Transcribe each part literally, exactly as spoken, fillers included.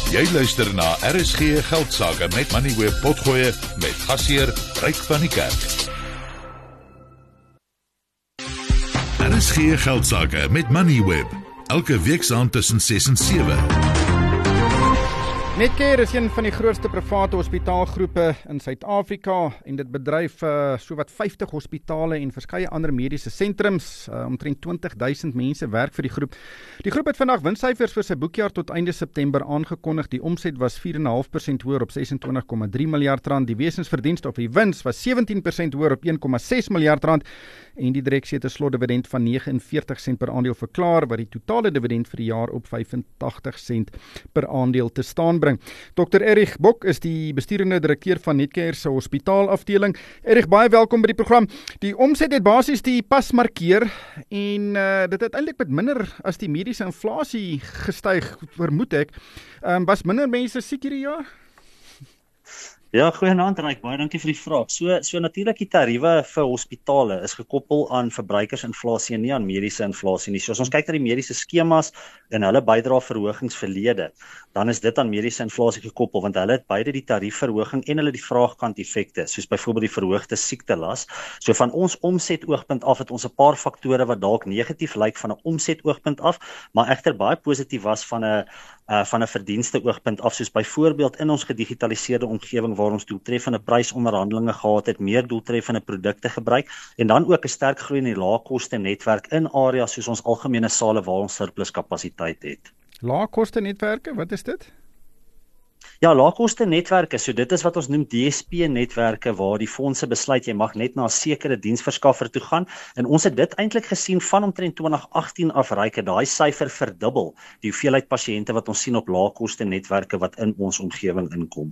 Jy luister na R S G Geldsaake met Moneyweb Potgoe met gasheer Ryk van die Kerk. R S G Geldsaake met Moneyweb, elke weeksaand tussen ses en sewe. Netcare is een van die grootste private hospitaalgroepe in Suid-Afrika en dit bedryf uh, sowat vyftig hospitale en verskeie ander mediese sentrums. Uh, omtrent twintig duisend mense werk vir die groep. Die groep het vandag winssyfers vir sy boekjaar tot einde September aangekondig. Die omset was vier komma vyf persent hoër op ses en twintig komma drie miljard rand. Die wesensverdienste of die wins was sewentien persent hoër op een komma ses miljard rand. En die direksie het 'n slotdividend van vyf en negentig sent per aandeel verklaar, wat die totale dividend vir die jaar op vyf en tagtig sent per aandeel te staan bring. dokter Erich Bok is die besturende direkteur van Netcare se hospitaalafdeling. Erich, baie welkom by die program. Die omset het basies die pas markeer en uh, dit het eintlik met minder as die mediese inflasie gestyg, vermoed ek. Um, was minder mense siek hierdie jaar? Ja, goeienaand Ryk, baie dankie vir die vraag. So, so natuurlik die tariewe vir hospitale is gekoppel aan verbruikersinflasie en nie aan mediese inflasie nie. So as ons kyk na die mediese skemas en hulle bydraeverhogings verlede, dan is dit aan mediese inflasie gekoppel, want hulle het beide die tariefverhoging en hulle die vraagkant effekte, soos byvoorbeeld die verhoogde siektelas. So van ons omset oogpunt af het ons 'n paar faktore wat dalk negatief lyk van 'n omset oogpunt af, maar egter baie positief was van 'n uh, van 'n verdienste oogpunt af, soos byvoorbeeld in ons gedigitaliseerde omgewing waar ons doeltreffende prysonderhandelinge gehad het, meer doeltreffende produkte gebruik en dan ook 'n sterk groei in die laagkoste netwerk in areas soos ons algemene sale waar ons surplus kapasiteit het. Laagkoste netwerke, wat is dit? Ja, laagkoste netwerke, so dit is wat ons noem D S P-netwerke, waar die fondse besluit jy mag net na 'n sekere diensverskaffer toe gaan, en ons het dit eintlik gesien van omtrent twintig agttien af, Ryk, daai syfer verdubbel, die hoeveelheid pasiënte wat ons sien op laagkoste netwerke wat in ons omgewing inkom.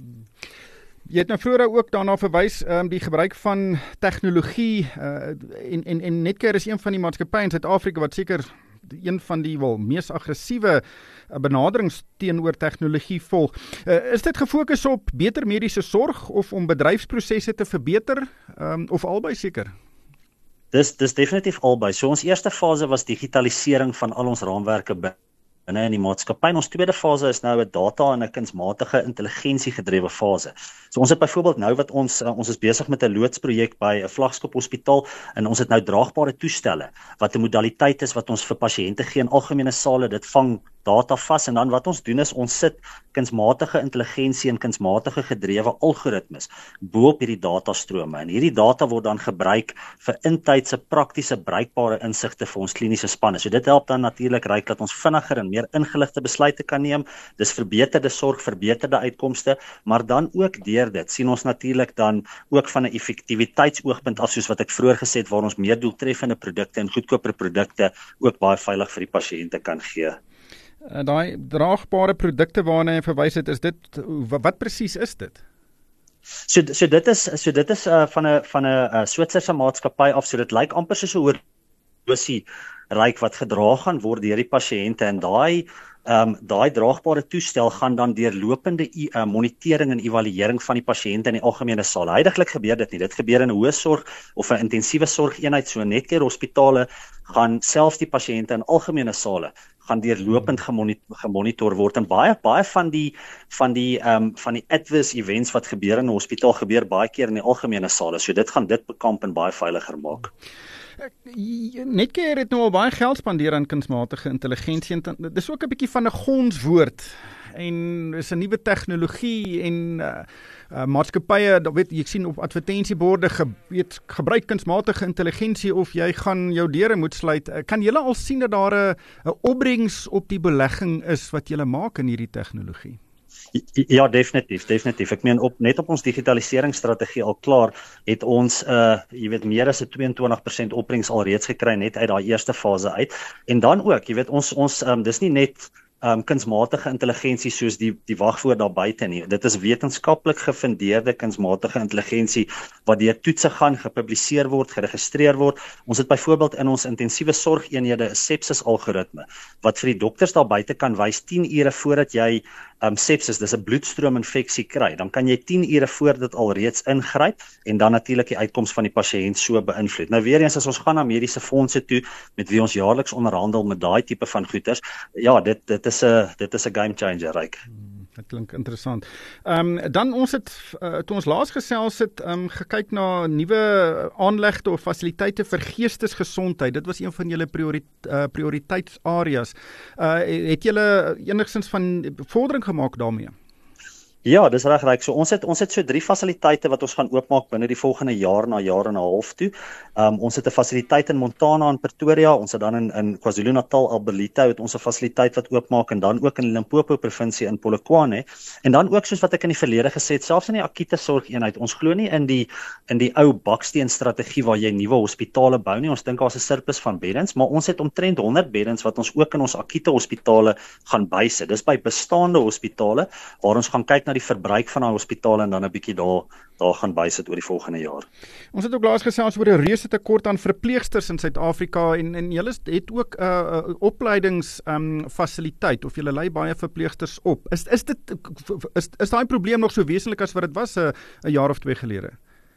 Jy het nou vroeër ook daarna verwys, um, die gebruik van tegnologie, uh, en, en, en Netcare is een van die maatskappye in Suid-Afrika wat seker een van die wel mees aggressiewe benaderings teenoor tegnologie volg. Uh, is dit gefokus op beter mediese sorg of om bedryfsprosesse te verbeter, um, of albei seker? Dis, dis definitief albei. So ons eerste fase was digitalisering van al ons raamwerke binne in die maatskappy. En ons tweede fase is nou 'n data en 'n kunsmatige intelligensie gedrewe fase. So ons het byvoorbeeld nou wat ons uh, ons is besig met 'n loodsprojek by 'n vlaggenskap hospitaal en ons het nou draagbare toestelle wat 'n modaliteit is wat ons vir pasiënte gee in algemene sale. Dit vang data vas en dan wat ons doen is ons sit kunsmatige intelligensie en kunsmatige gedrewe algoritmes bo op hierdie datastrome, en hierdie data word dan gebruik vir intydse praktiese bruikbare insigte vir ons kliniese spanne. So dit help dan natuurlik Ryk dat ons vinniger en meer ingeligte besluite kan neem. Dis verbeterde sorg, verbeterde uitkomste, maar dan ook deur dit sien ons natuurlik dan ook van 'n effektiwiteitsoogpunt af, soos wat ek vroeër gesê het, waar ons meer doeltreffende produkte en goedkoper produkte ook baie veilig vir die pasiënte kan gee. Uh, daai draagbare produkte waarna jy verwys het, is dit, wat, wat presies is dit? So, so dit is, so dit is uh, van 'n van 'n uh, Switserse maatskappy af, so dit lyk amper soos 'n horlosie Ryk wat gedra gaan word deur die pasiënte, en daai Um, daai draagbare toestel gaan dan deur lopende uh, monitering en evaluering van die pasiënte in die algemene sale. Heidiglik gebeur dit nie. Dit gebeur in 'n hoë sorg of 'n intensiewe sorgeenheid, so Netcare hospitale gaan selfs die pasiënte in algemene sale gaan deurlopend gemonitor, gemonitor word, en baie baie van die van die um, van die adverse events wat gebeur in 'n hospitaal gebeur baie keer in die algemene sale. So dit gaan dit bekamp en baie veiliger maak. Netcare het nou al baie geld spandeer aan kunsmatige intelligensie, en dit is ook 'n bietjie van 'n gonswoord, en is 'n nuwe tegnologie, en uh, uh, maatskappye, weet jy, ek sien op advertensieborde ge, weet, gebruik kunsmatige intelligensie of jy gaan jou deure moet sluit. Kan julle al sien dat daar 'n 'n opbrengs op die belegging is wat julle maak in hierdie tegnologie? Ja, definitief, definitief. Ek meen op net op ons digitaliseringsstrategie al klaar het ons uh jy weet meer as 'n twee en twintig persent opbrengs alreeds gekry net uit daai eerste fase uit. En dan ook, jy weet ons ons um, dis nie net um, kunsmatige intelligensie soos die die wagwoord daar buite nie. Dit is wetenskaplik gefundeerde kunsmatige intelligensie wat deur toetse gaan, gepubliseer word, geregistreer word. Ons het byvoorbeeld in ons intensiewe sorgeenhede 'n sepsis algoritme wat vir die dokters daar buite kan wys tien ure voordat jy um, sepsis, dis 'n bloedstroominfeksie kry. Dan kan jy tien ure voor dit alreeds ingryp en dan natuurlik die uitkoms van die pasiënt so beïnvloed. Nou weer eens, as ons gaan na mediese fondse toe met wie ons jaarliks onderhandel met daai tipe van goeders, ja, dit dit is 'n dit is 'n game changer, Ryk. Dit klink interessant. Ehm um, dan ons het uh, toe ons laas gesels het, ehm um, gekyk na nuwe aanlegte of fasiliteite vir geestesgesondheid. Dit was een van julle priori, uh, prioriteitsareas. Uh, het julle enigstens van vordering gemaak daarmee? Ja, dis reg reg. So ons het ons het so drie fasiliteite wat ons gaan oopmaak binne die volgende jaar na jaar en 'n half toe. Um ons het 'n fasiliteit in Montana en Pretoria, ons het dan in in KwaZulu-Natal Alberta het ons 'n fasiliteit wat oopmaak en dan ook in Limpopo provinsie in Polokwane. En dan ook soos wat ek in die verlede gesê het, selfs in die akute sorgeenheid. Ons glo nie in die in die ou baksteen strategie waar jy nuwe hospitale bou nie. Ons dink daar's 'n surplus van beddens, maar ons het omtrent honderd beddens wat ons ook in ons akute hospitale gaan bysit. Dis by bestaande hospitale waar ons gaan kyk na die verbruik van daai hospitale en dan 'n bietjie daar daar gaan bysit oor die volgende jaar. Ons het ook laas gesels oor 'n reuse tekort aan verpleegsters in Suid-Afrika en en julle het ook 'n uh, uh, opleidings um, fasiliteit of julle lei baie verpleegsters op. Is is dit is is daai probleem nog so wesentlik as wat dit was 'n uh, 'n jaar of twee gelede?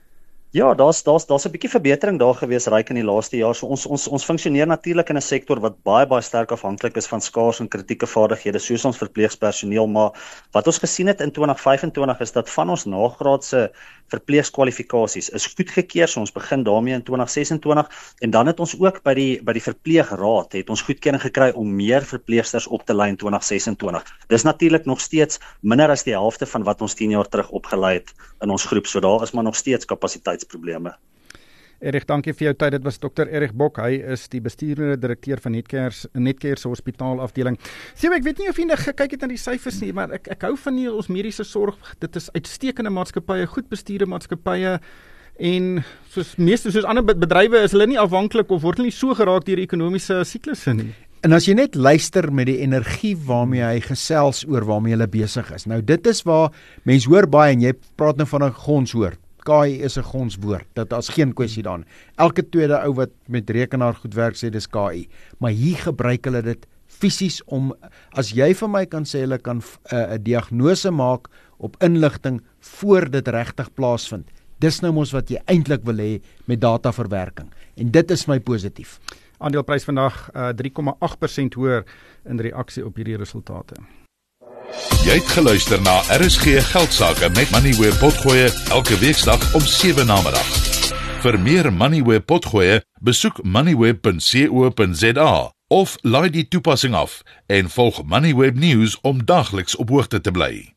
Ja, daar's daar's daar's 'n bietjie verbetering daar gewees ryk in die laaste jaar. So ons ons ons funksioneer natuurlik in 'n sektor wat baie baie sterk afhanklik is van skaars en kritieke vaardighede soos ons verpleegspersoneel, maar wat ons gesien het in twintig vyf en twintig is dat van ons nagraadse verpleegskwalifikasies is goedgekeur. So ons begin daarmee in twintig ses en twintig en dan het ons ook by die by die verpleegraad het ons goedkeuring gekry om meer verpleegsters op te lei in twintig ses en twintig. Dis natuurlik nog steeds minder as die helfte van wat ons tien jaar terug opgelei het in ons groep. So daar is maar nog steeds kapasiteitsprobleme. Erich, dankie vir jou tyd. Dit was dokter Erich Bok. Hy is die bestuurende direkteur van Netcare Netcare se hospitaalafdeling. Sien, ek weet nie of jy net gekyk het na die syfers nie, maar ek ek hou van die ons mediese sorg. Dit is uitstekende maatskappye, goed bestuurde maatskappye en soos meeste soos ander bedrywe is hulle nie afhanklik of word hulle nie so geraak deur die ekonomiese siklusse nie. En as jy net luister met die energie waarmee hy gesels oor waarmee hulle besig is. Nou dit is waar mens hoor baie en jy praat nou van 'n gonswoord. K I is 'n gonswoord. Dit is geen kwessie daarin. Elke tweede ou wat met rekenaar goed werk sê dis K I. Maar hier gebruik hulle dit fisies om as jy vir my kan sê hulle kan 'n uh, diagnose maak op inligting voor dit regtig plaasvind. Dis nou mos wat jy eintlik wil hê met dataverwerking. En dit is my positief. Aandeleprys vandag uh, drie komma agt persent hoër in reaksie op hierdie resultate. Jy het geluister na R S G Geldsaake met Moneyweb Potgoe elke weeksdag om sewe namiddag. Vir meer Moneyweb Potgoe, besoek moneyweb punt co punt za of laai die toepassing af en volg Moneyweb News om dagliks op hoogte te bly.